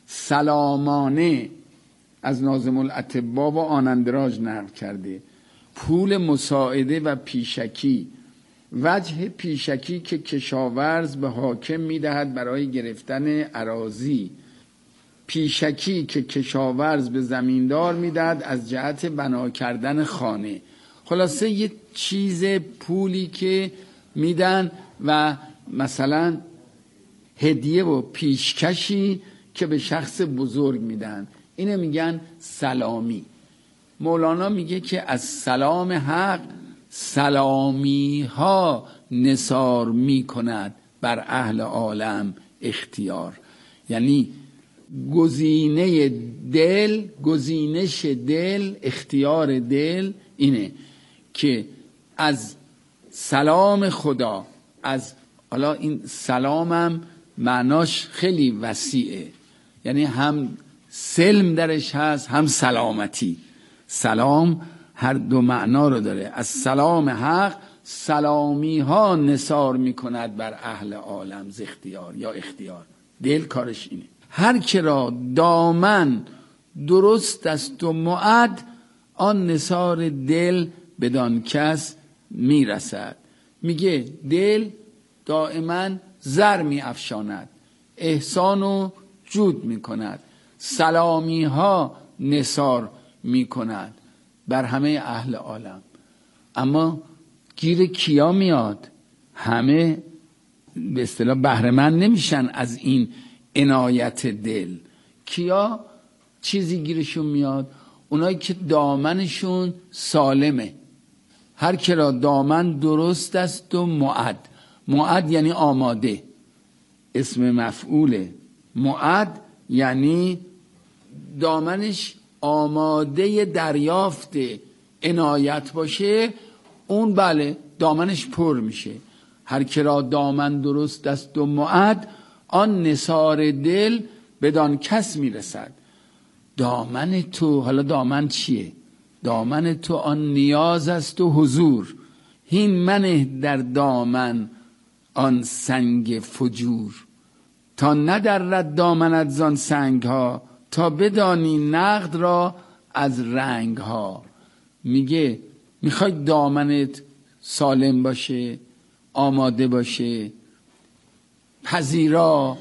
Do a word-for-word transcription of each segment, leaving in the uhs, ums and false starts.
سلامانه از ناظم الاطباء و آنندراج نقل کرده. پول مساعده و پیشکی، وجه پیشکی که کشاورز به حاکم میدهد برای گرفتن اراضی، پیشکی که کشاورز به زمیندار میدهد از جهت بنا کردن خانه. خلاصه یه چیز پولی که میدن و مثلا هدیه و پیشکشی که به شخص بزرگ میدن، اینه میگن سلامی. مولانا میگه که از سلام حق سلامی ها نثار میکند بر اهل عالم اختیار. یعنی گزینه دل، گزینش دل، اختیار دل اینه که از سلام خدا، از حالا این سلامم معناش خیلی وسیعه، یعنی هم سلم درش هست هم سلامتی. سلام هر دو معنا رو داره. از سلام حق سلامی ها نثار میکند بر اهل عالم ز اختیار یا اختیار. دل کارش اینه. هر که را دامن درست است و معد، آن نثار دل بدان کس میرسد. میگه دل دائما زر می افشاند، احسان و جود می کند، سلامی ها نثار می کند بر همه اهل عالم. اما گیر کیا میاد؟ همه به اصطلاح بهره مند نمیشن از این عنایت دل. کیا چیزی گیرشون میاد؟ اونایی که دامنشون سالمه. هر که را دامن درست است و معد. معد یعنی آماده، اسم مفعوله. معد یعنی دامنش آماده دریافت عنایت باشه، اون بله دامنش پر میشه. هر که را دامن درست است و معد، آن نثار دل بدان کس میرسد. دامن تو، حالا دامن چیه؟ دامن تو آن نیاز است و حضور. هین منه در دامن آن سنگ فجور. تا ندرد دامنت زان سنگ ها، تا بدانی نقد را از رنگ ها. میگه میخوای دامنت سالم باشه، آماده باشه، پذیرا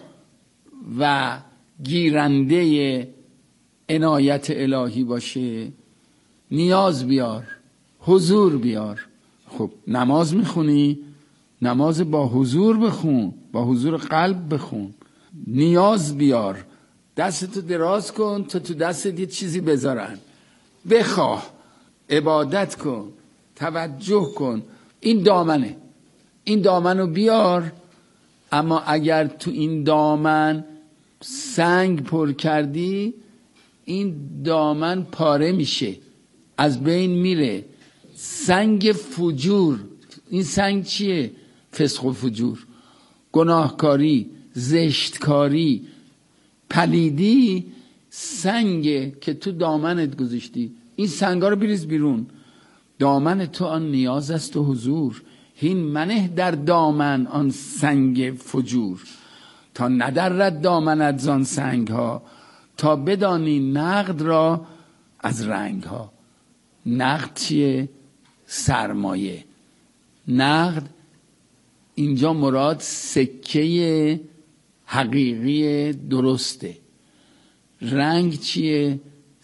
و گیرنده عنایت الهی باشه، نیاز بیار، حضور بیار. خب نماز میخونی؟ نماز با حضور بخون، با حضور قلب بخون. نیاز بیار، دستتو دراز کن تا تو دستت یه چیزی بذارن. بخواه، عبادت کن، توجه کن. این دامنه، این دامنو بیار. اما اگر تو این دامن سنگ پر کردی، این دامن پاره میشه، از بین میره. سنگ فجور، این سنگ چیه؟ فسق و فجور، گناهکاری، زشتکاری، پلیدی. سنگ که تو دامنت گذاشتی، این سنگا رو بریز بیرون. دامن تو آن نیاز است و حضور. هین منه در دامن آن سنگ فجور. تا ندرد دامنت زان سنگ ها، تا بدانی نقد را از رنگ ها. نقد چیه؟ سرمایه. نقد اینجا مراد سکه حقیقی درسته. رنگ چیه؟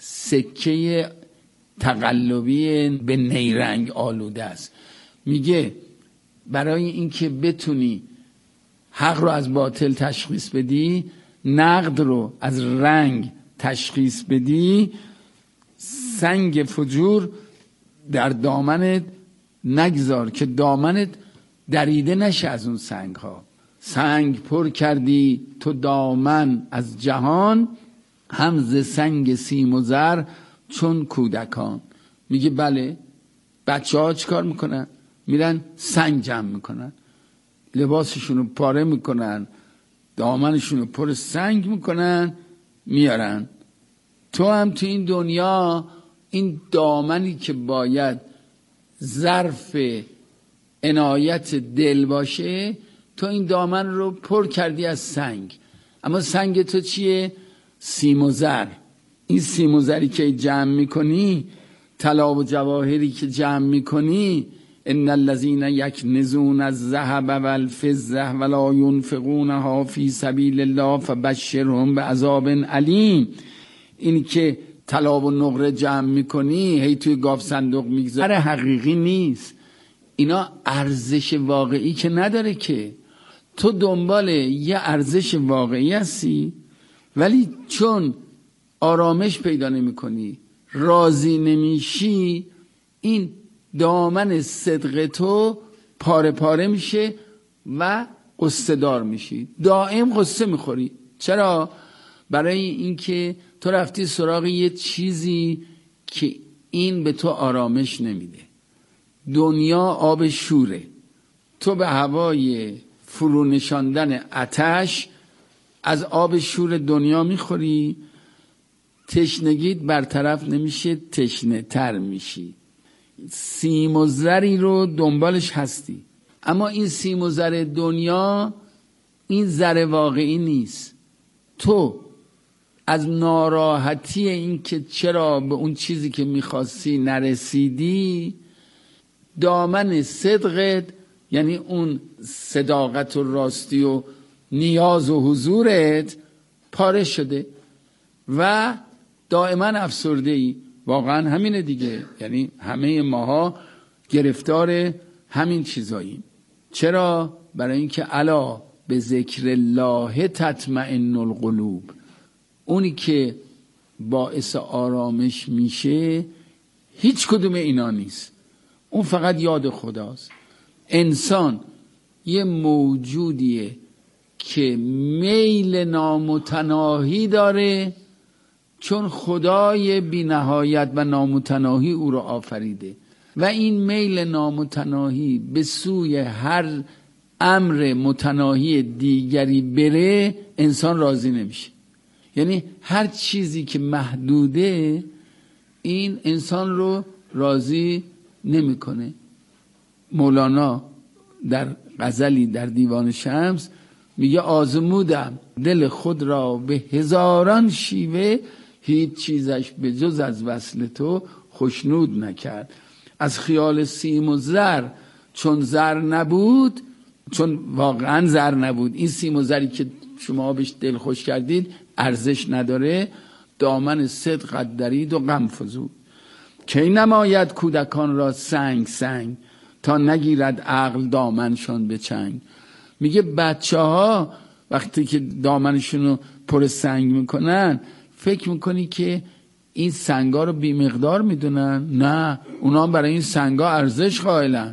سکه تقلبی به نیرنگ آلوده است. میگه برای اینکه بتونی حق رو از باطل تشخیص بدی، نقد رو از رنگ تشخیص بدی، سنگ فجور در دامنت نگذار که دامنت دریده نشه از اون سنگ ها. سنگ پر کردی تو دامن از جهان، هم ز سنگ سیم و زر چون کودکان. میگه بله، بچه ها چی کار میکنن؟ میرن سنگ جمع میکنن، لباسشونو پاره میکنن، دامنشونو پر سنگ میکنن، میارن. تو هم تو این دنیا این دامنی که باید ظرف عنایت دل باشه، تو این دامن رو پر کردی از سنگ. اما سنگ تو چیه؟ سیم و زر. این سیم و زری که جمع میکنی، طلا و جواهری که جمع میکنی، ان الذين يكنزون الذهب والفضة ولا ينفقونها في سبيل الله فبشرهم بعذاب علیم. این که طلا و نقره جمع میکنی هی توی گاف صندوق میگذاری حقیقی نیست. اینا ارزش واقعی که نداره که. تو دنبال یه ارزش واقعی هستی، ولی چون آرامش پیدا نمی کنی، راضی نمیشی، این دامن صدق تو پاره پاره میشه و قصه دار میشی، دائم قصه میخوری. چرا؟ برای اینکه تو رفتی سراغ یه چیزی که این به تو آرامش نمیده. دنیا آب شوره، تو به هوای فرو نشاندن آتش از آب شور دنیا میخوری، تشنگیت برطرف نمیشه، تشنه تر میشی. سیم و زری رو دنبالش هستی، اما این سیم و زر دنیا این زر واقعی نیست. تو از ناراحتی این که چرا به اون چیزی که میخواستی نرسیدی، دامن صدقت یعنی اون صداقت و راستی و نیاز و حضورت پاره شده و دائما افسرده ای. واقعا همینه دیگه، یعنی همه ماها گرفتار همین چیزاییم. چرا؟ برای اینکه الا به ذکر الله تطمئن القلوب. اونی که باعث آرامش میشه هیچ کدوم اینا نیست، اون فقط یاد خداست. انسان یه موجودیه که میل نامتناهی داره، چون خدای بی نهایت و نامتناهی او رو آفریده و این میل نامتناهی به سوی هر امر متناهی دیگری بره انسان راضی نمیشه. یعنی هر چیزی که محدوده این انسان رو راضی نمیکنه. مولانا در غزلی در دیوان شمس میگه آزمودم دل خود را به هزاران شیوه، هیچ چیزش به جز از وصل تو خوشنود نکرد. از خیال سیم و زر چون زر نبود، چون واقعا زر نبود، این سیم و زری که شما بهش دل خوش کردید ارزش نداره، دامن صدقت درید و غم فزود. کی نماید کودکان را سنگ سنگ، تا نگیرد عقل دامنشان به چنگ. میگه بچه ها وقتی که دامنشونو پر سنگ میکنن فکر میکنی که این سنگا رو بی مقدار میدونن؟ نه، اونا برای این سنگا ارزش قائلن.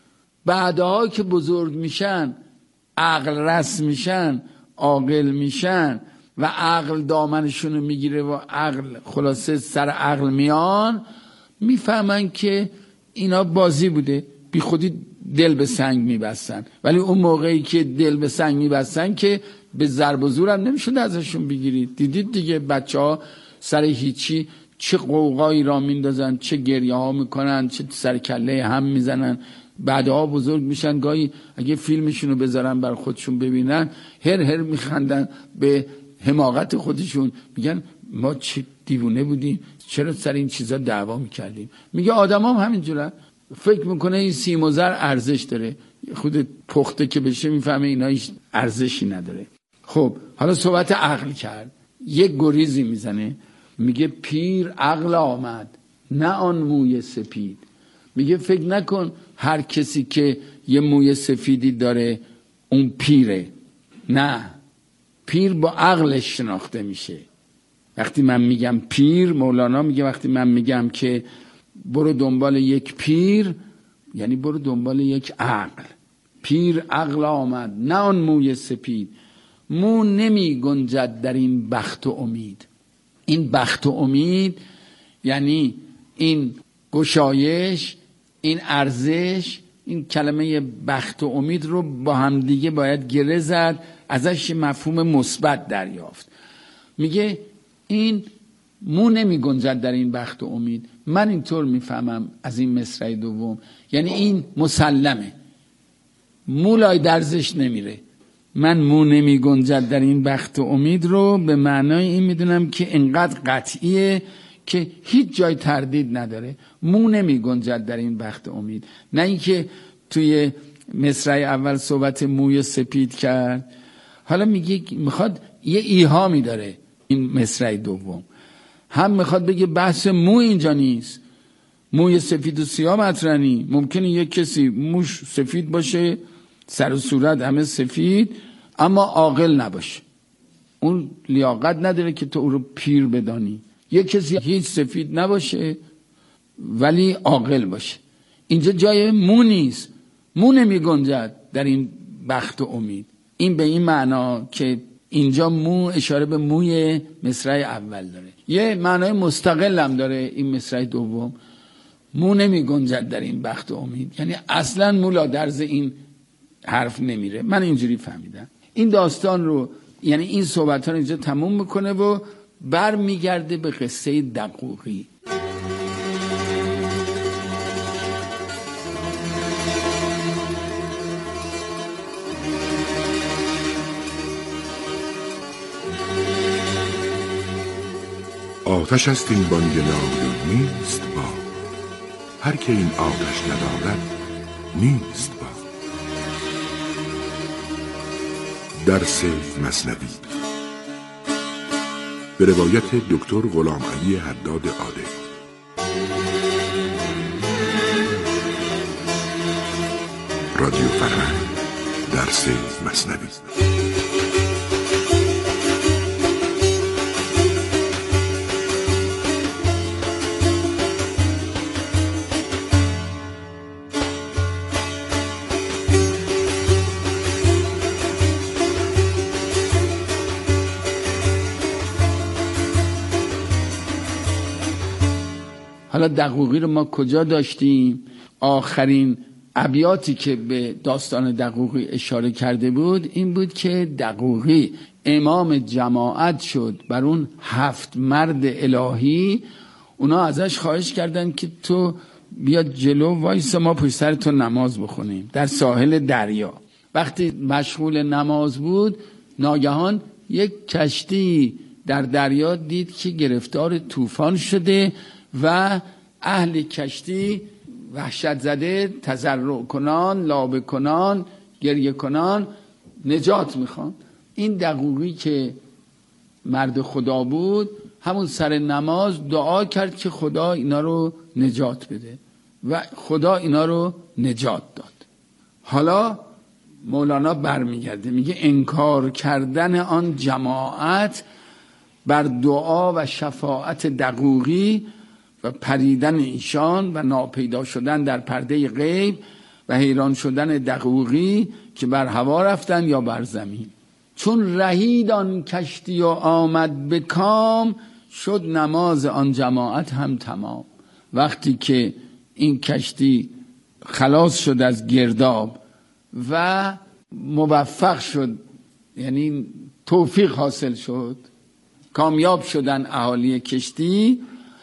بعدها که بزرگ میشن، عقل رس میشن، عاقل میشن و عقل دامنشونو میگیره و عقل خلاصه سر عقل میان، میفهمن که اینا بازی بوده، بی خودی دل به سنگ میبستن. ولی اون موقعی که دل به سنگ میبستن که به ضرب و زور هم نمیشد ازشون بگیرید. دیدید دیگه بچه ها سر هیچی چه قوقایی را میندازن، چه گریه ها میکنن، چه سر کله هم میزنن. بعدها بزرگ میشن گاهی اگه فیلمشونو بذارن بر خودشون ببینن هر هر میخندن به حماقت خودشون، میگن ما چه دیوونه بودیم، چرا سر این چیزا دعوا میکردیم. میگه آدم هم همینجورن، فکر میکنه این سیم و زر ارزش داره، خود پخته که بشه میفهمه اینا هیچ ارزشی نداره. خب حالا صحبت عقل کرد، یک گریزی میزنه، میگه پیر عقل آمد نه آن موی سپید. میگه فکر نکن هر کسی که یه موی سفیدی داره اون پیره، نه، پیر با عقلش شناخته میشه. وقتی من میگم پیر، مولانا میگه وقتی من میگم که برو دنبال یک پیر، یعنی برو دنبال یک عقل. پیر عقل آمد نه آن موی سپید، مو نمی گنجد در این بخت و امید. این بخت و امید یعنی این گشایش، این ارزش. این کلمه بخت و امید رو با هم دیگه باید گره زد، ازش مفهوم مثبت دریافت. میگه این مو نمی گنجد در این بخت و امید. من اینطور میفهمم از این مصرع دوم، یعنی این مسلمه، مولای درزش نمیره. من مو نمی گنجد در این بخت و امید رو به معنای این میدونم که انقدر قطعیه که هیچ جای تردید نداره. مو نمی گنجد در این بخت و امید. نه اینکه توی مصرع اول صحبت موی سپید کرد، حالا میگه میخواد یه ایهامی داره این مصرع دوم، هم میخواد بگه بحث مو اینجا نیست، موی سفید و سیاه مطرح نی. ممکنه یک کسی موش سفید باشه، سر و صورت همه سفید، اما عاقل نباشه، اون لیاقت نداره که تو او رو پیر بدانی. یک کسی هیچ سفید نباشه ولی عاقل باشه. اینجا جای مو نیست، مو نمی گنجد در این بخت و امید. این به این معنا که اینجا مو اشاره به موی مصرع اول داره. یه معنای مستقل هم داره این مصرع دوم، مو نمی گنجد در این بخت و امید، یعنی اصلا مولا درز این حرف نمیره. من اینجوری فهمیدم. این داستان رو، یعنی این صحبت ها رو اینجا تموم میکنه و بر میگرده به قصه دقوقی. آتش است این بانگ نای نیست با، هر که این آتش ندارد نیست با. درس مثنوی به روایت دکتر غلام علی حداد عادل. رادیو فرهنگ درس مثنوی. حالا دقوقی رو ما کجا داشتیم؟ آخرین ابیاتی که به داستان دقوقی اشاره کرده بود این بود که دقوقی امام جماعت شد بر اون هفت مرد الهی. اونا ازش خواهش کردن که تو بیاد جلو وایس، ما پشت سر تو نماز بخونیم در ساحل دریا. وقتی مشغول نماز بود ناگهان یک کشتی در دریا دید که گرفتار طوفان شده و اهل کشتی وحشت زده، تضرع کنان، لابه کنان، گریه کنان، نجات میخوان. این دقوقی که مرد خدا بود همون سر نماز دعا کرد که خدا اینا رو نجات بده و خدا اینا رو نجات داد. حالا مولانا برمیگرده میگه انکار کردن آن جماعت بر دعا و شفاعت دقوقی و پریدن ایشان و ناپیدا شدن در پرده غیب و حیران شدن دقوقی که بر هوا رفتن یا بر زمین. چون رهید آن کشتی و آمد به کام، شد نماز آن جماعت هم تمام. وقتی که این کشتی خلاص شد از گرداب و موفق شد، یعنی توفیق حاصل شد، کامیاب شدن اهالی کشتی،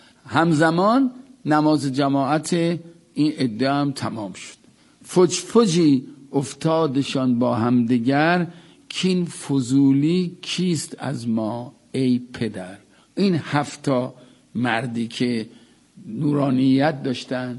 همزمان نماز جماعت این عده هم تمام شد. فج فجی افتادشان با همدیگر، کین فضولی کیست از ما ای پدر. این هفتا مردی که نورانیت داشتن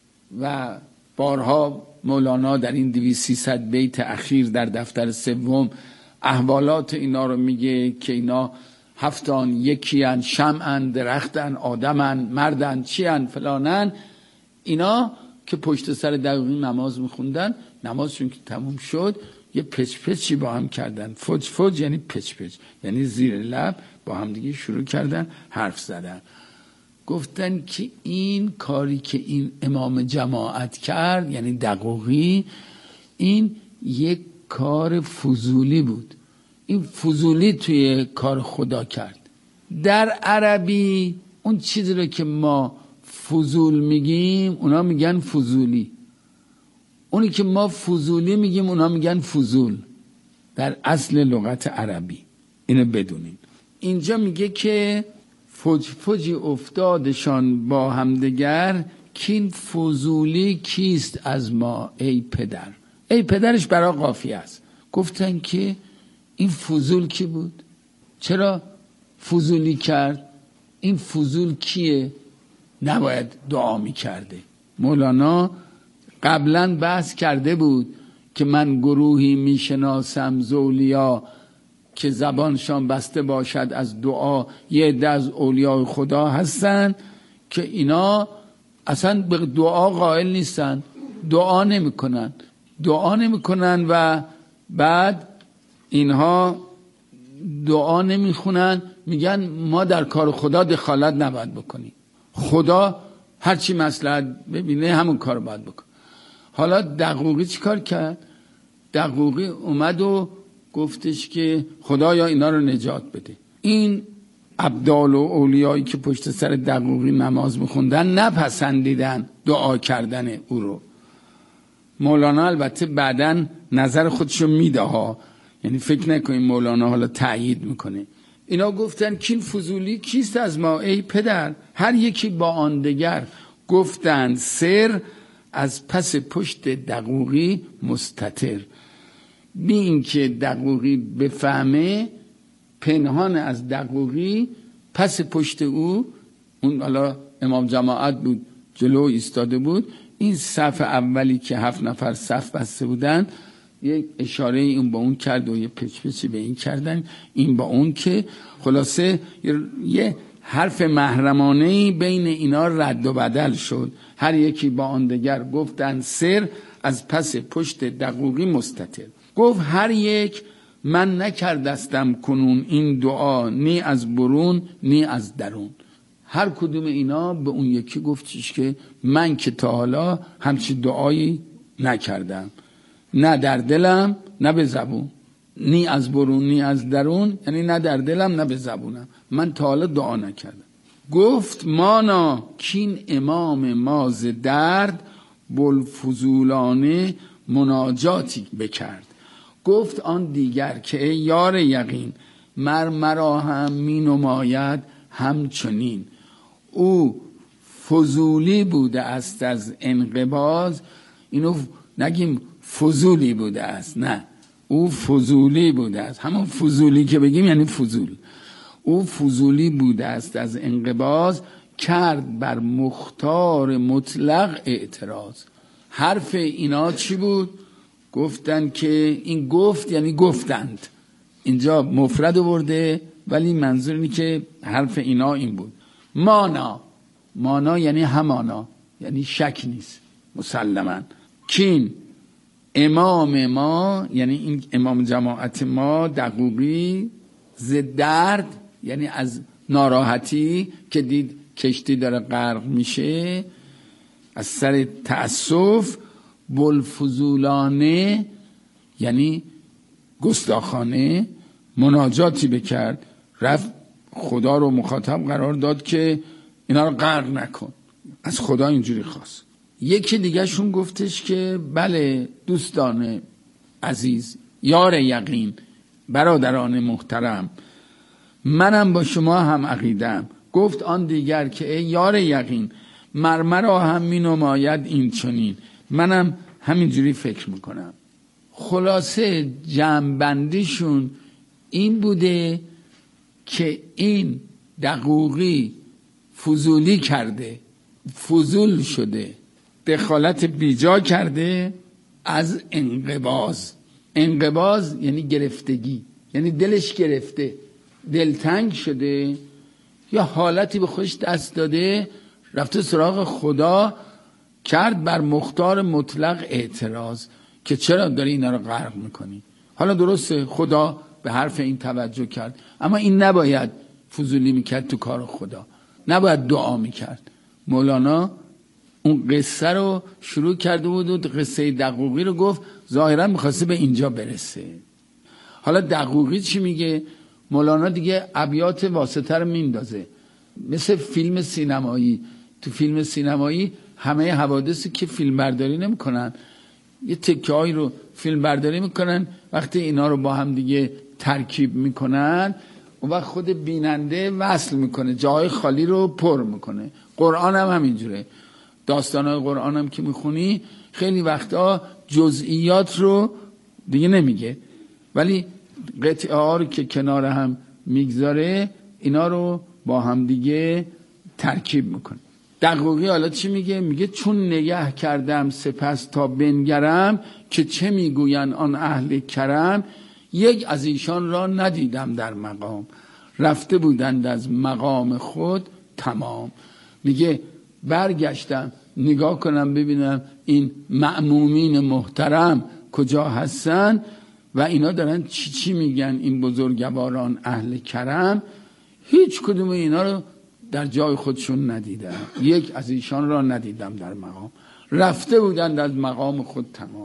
و بارها مولانا در این دویست سیصد بیت اخیر در دفتر سوم احوالات اینا رو میگه که اینا هفتان یکیان، شمعن، درختن، آدمن، مردن، چیان، فلانن. اینا که پشت سر دقیقی نماز میخوندن، نمازشون که تموم شد یه پچ پچی با هم کردن. فج فج یعنی پچ پچ، یعنی زیر لب با هم دیگه شروع کردن حرف زدن. گفتن که این کاری که این امام جماعت کرد، یعنی دقوقی، این یک کار فضولی بود. این فضولی توی کار خدا کرد. در عربی اون چیزی رو که ما فضول میگیم اونا میگن فضولی، اونی که ما فضولی میگیم اونا میگن فضول در اصل لغت عربی. اینو بدونین. اینجا میگه که فج فجی افتادشان با همدیگر، کین فضولی کیست از ما ای پدر. ای پدرش برای قافیه است. گفتن که این فضول کی بود؟ چرا فضولی کرد؟ این فضول کیه؟ نباید دعا میکرده. مولانا قبلا بحث کرده بود که من گروهی میشناسم زولیا که زبانشان بسته باشد از دعا، یه عده از اولیاء خدا هستن که اینا اصلا به دعا قائل نیستن، دعا نمیکنن دعا نمیکنن و بعد اینها دعا نمیخونن، میگن ما در کار خدا دخالت نباید بکنیم، خدا هرچی مصلحت ببینه همون کار باید بکن. حالا دقوقی چی کار کرد؟ دقوقی اومد و گفتش که خدایا اینا رو نجات بده. این ابدال و اولیایی که پشت سر دقوقی نماز میخوندن نپسندیدن دعا کردن او رو. مولانا البته بعدن نظر خودشو میده ها، یعنی فکر نکنیم مولانا حالا تأیید میکنه. اینا گفتن کین فضولی کیست از ما ای پدر؟ هر یکی با آن دگر گفتند سر، از پس پشت دقوقی مستتر. بی این که دقوقی بفهمه، پنهان از دقوقی پس پشت او، اون حالا امام جماعت بود جلو ایستاده بود، این صف اولی که هفت نفر صف بسته بودن یک اشاره این با اون کرد و یه پچ پچی به این کردن، این با اون، که خلاصه یه حرف محرمانه‌ای بین اینا رد و بدل شد. هر یکی با آن دگر گفتن سر، از پس پشت دقوقی مستتر. گفت هر یک من نکردستم کنون این دعا، نی از برون نی از درون. هر کدوم اینا به اون یکی گفتش که من که تا حالا همچی دعایی نکردم، نه در دلم نه به زبون، نی از برون نی از درون، یعنی نه در دلم نه به زبونم، من تا حالا دعا نکردم. گفت مانا کین امام ماز درد، بلفضولانه مناجاتی بکرد. گفت آن دیگر که ای یار یقین، مر مرا هم می نماید همچنین. او فضولی بوده است از انقباض، اینو نگیم فضولی بوده است، نه، او فضولی بوده است. همون فضولی که بگیم یعنی فضول. او فضولی بوده است از انقباض، کرد بر مختار مطلق اعتراض. حرف اینا چی بود؟ گفتن که این گفت یعنی گفتند، اینجا مفرد برده ولی منظور اینه که حرف اینا این بود. مانا، مانا یعنی همانا، یعنی شک نیست مسلماً. کین امام ما، یعنی این امام جماعت ما دقوقی، ز درد یعنی از ناراحتی که دید کشتی داره غرق میشه، از سر تأسف، بلفضولانه یعنی گستاخانه مناجاتی بکرد، رفت خدا رو مخاطب قرار داد که اینا رو غرق نکن، از خدا اینجوری خواست. یکی دیگه شون گفتش که بله دوستان عزیز، یار یقین، برادران محترم، منم با شما هم عقیدم. گفت آن دیگر که ای یار یقین، مرمرا هم می نماید این چنین، منم همینجوری فکر میکنم. خلاصه جمع‌بندیشون این بوده که این دقوقی فضولی کرده، فضول شده، دخالت بیجا کرده از انقباض. انقباض یعنی گرفتگی، یعنی دلش گرفته، دلتنگ شده، یا حالتی به خودش دست داده، رفته سراغ خدا، کرد بر مختار مطلق اعتراض که چرا داری اینا رو غرق میکنی. حالا درسته خدا به حرف این توجه کرد، اما این نباید فضولی میکرد تو کار خدا، نباید دعا میکرد. مولانا اون قصه رو شروع کرده بود و قصه دقوقی رو گفت، ظاهرا میخواسته به اینجا برسه. حالا دقوقی چی میگه؟ مولانا دیگه ابیات واسطه رو میندازه، مثل فیلم سینمایی. تو فیلم سینمایی همه حوادثی که فیلم برداری نمیکنن، یه تکه هایی رو فیلم برداری میکنن، وقتی اینا رو با هم دیگه ترکیب میکنن اون وقت خود بیننده وصل میکنه، جاهای خالی رو پر میکنه. قرآن هم همینجوره، داستانهای قرآن هم که میخونی خیلی وقتا جزئیات رو دیگه نمیگه، ولی قطعه ها رو که کنار هم میگذاره اینا رو با هم دیگه ترکیب میکنه. دقیقی حالا چی میگه؟ میگه چون نگه کردم سپس تا بنگرم که چه میگوین آن اهل کرم، یک از ایشان را ندیدم در مقام، رفته بودند از مقام خود تمام. میگه برگشتم نگاه کنم ببینم این مأمومین محترم کجا هستن و اینا دارن چی چی میگن، این بزرگواران اهل کرم. هیچ کدوم اینا رو در جای خودشون ندیدم، یک از ایشان را ندیدم در مقام، رفته بودند از مقام خود تمام.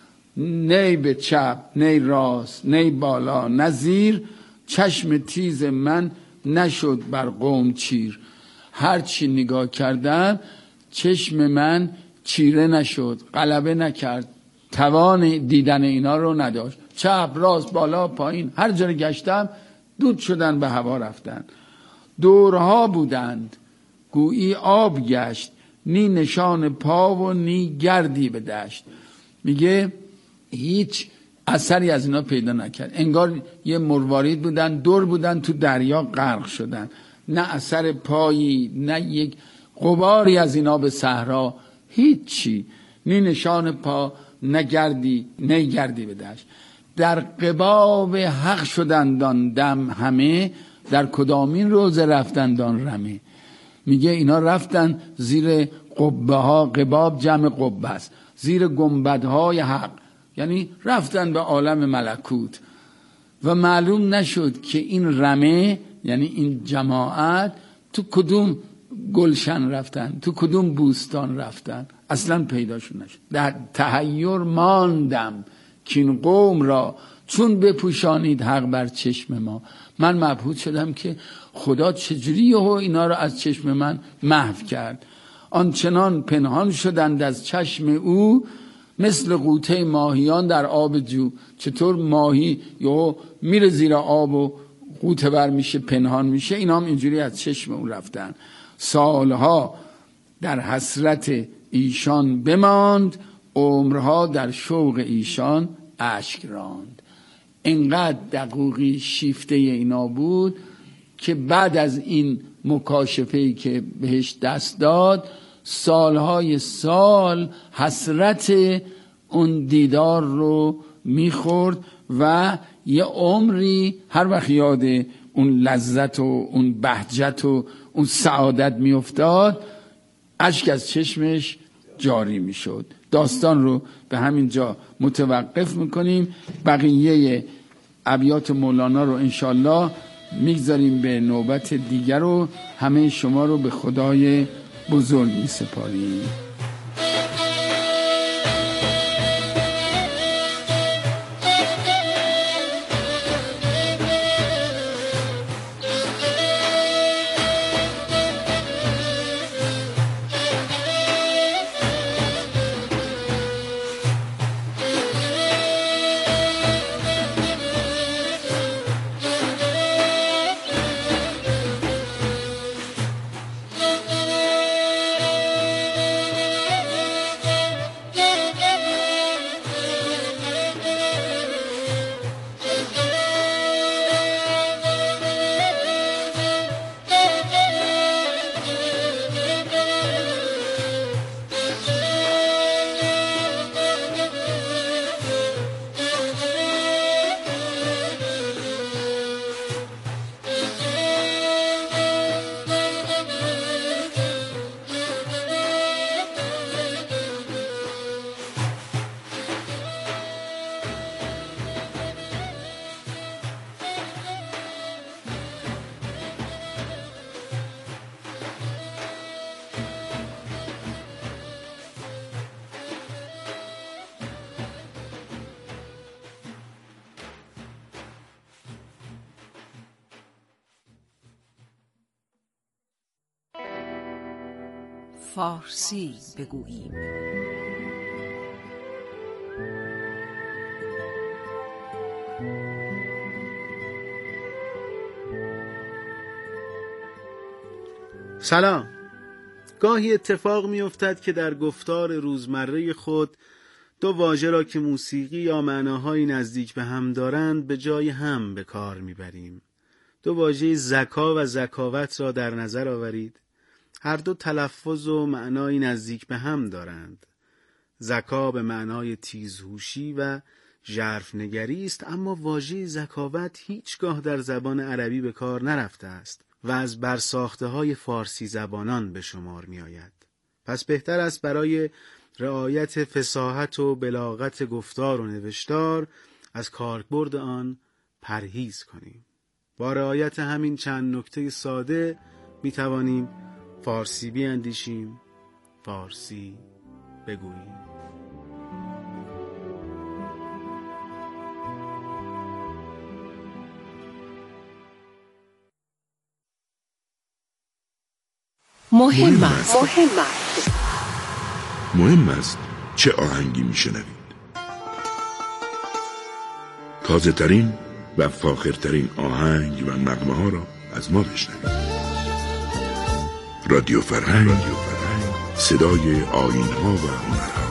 نی به چپ نی راست نی بالا نه زیر، چشم تیز من نشد بر قوم چیر. هر چی نگاه کردم چشم من چیره نشد، غلبه نکرد، توان دیدن اینا رو نداشت. چپ راست بالا پایین هر جا گشتم دود شدن به هوا رفتن. دورها بودند گویی آب گشت، نی نشان پا و نی گردی به دشت. میگه هیچ اثری از اینا پیدا نکرد، انگار یه مروارید بودن دور بودن تو دریا غرق شدن، نه اثر پایی نه یک غباری از اینا به صحرا، هیچی، نی نشان پا نه گردی نه گردی به دشت. در قباب حق شدندان دم همه، در کدامین روز رفتندان رمه. میگه اینا رفتن زیر قبه ها، قباب جمع قبه است، زیر گنبدهای حق، یعنی رفتن به عالم ملکوت و معلوم نشد که این رمه یعنی این جماعت تو کدوم گلشن رفتن، تو کدوم بوستان رفتن، اصلا پیداشون نشد. در تحیر ماندم که این قوم را چون بپوشانید حق بر چشم ما. من مبهوت شدم که خدا چجوری و اینا رو از چشم من محو کرد. آنچنان پنهان شدند از چشم او، مثل قوطه ماهیان در آب جو. چطور ماهی یهو میره زیر آب و قوطه بر میشه پنهان میشه، اینا هم اینجوری از چشم اون رفتن. سالها در حسرت ایشان بماند، عمرها در شوق ایشان اشک راند. اینقدر دقیقی شیفته اینا بود که بعد از این مکاشفه‌ای که بهش دست داد، سالهای سال حسرت اون دیدار رو میخورد و یه عمری هر وقت یاد اون لذت و اون بهجت و اون سعادت میافتاد اشک از چشمش جاری میشد. داستان رو به همین جا متوقف میکنیم، بقیه ابیات مولانا رو انشالله میگذاریم به نوبت دیگر رو. همه شما رو به خدای بزرگ میسپاریم. فارسی بگوییم. سلام. گاهی اتفاق می افتد که در گفتار روزمره خود دو واژه را که موسیقی یا معناهای نزدیک به هم دارند به جای هم به کار میبریم. دو واژه زکا و ذکاوت را در نظر آورید. هر دو تلفظ و معنای نزدیک به هم دارند. زکا به معنای تیزهوشی و ژرفنگری است، اما واژه ذکاوت هیچگاه در زبان عربی به کار نرفته است و از برساخته های فارسی زبانان به شمار می آید. پس بهتر است برای رعایت فصاحت و بلاغت گفتار و نوشتار از کاربرد آن پرهیز کنیم. با رعایت همین چند نکته ساده می توانیم فارسی بیاندیشیم، فارسی بگوییم. مهم است. مهم است. مهم است چه آهنگی میشنوید. تازه ترین و فاخرترین آهنگ و نغمه ها را از ما بشنوید. رادیو فرهنگ، رادیو فرهنگ، صدای آیین ها و هنرها.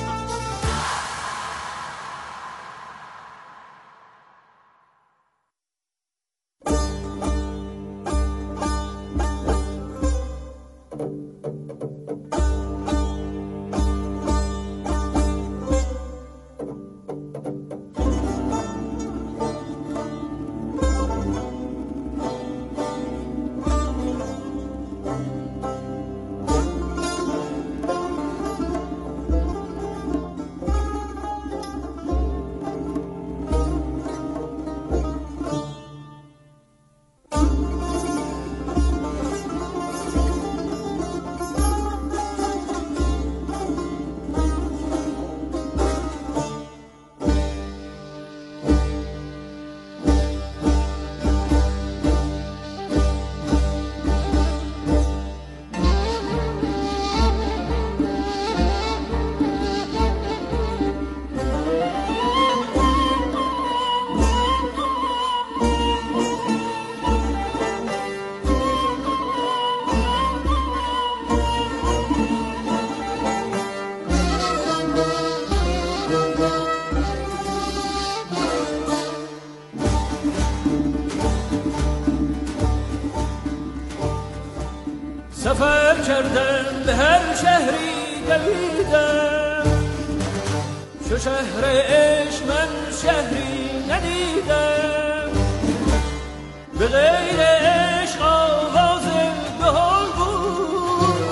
سفر کردم به هر شهری دویدم، چو شهر عشق من شهری ندیدم. به غیر عشق آواز بهار بود،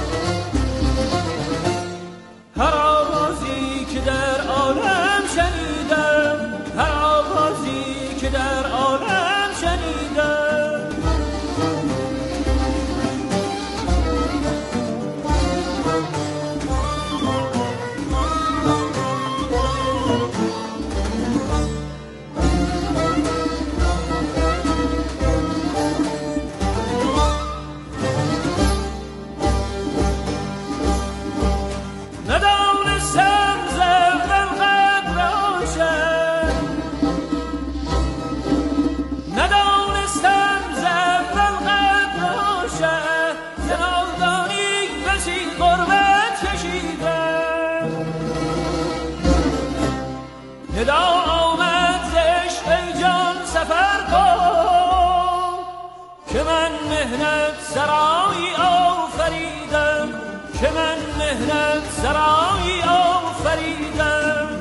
هر آوازی که در عالم شنیدم، هر آوازی که در عالم شنیدم. ندا آمد ز عشق ای جان سفر کن، که من مهنت سرایی آفریدم، که من مهنت سرایی آفریدم.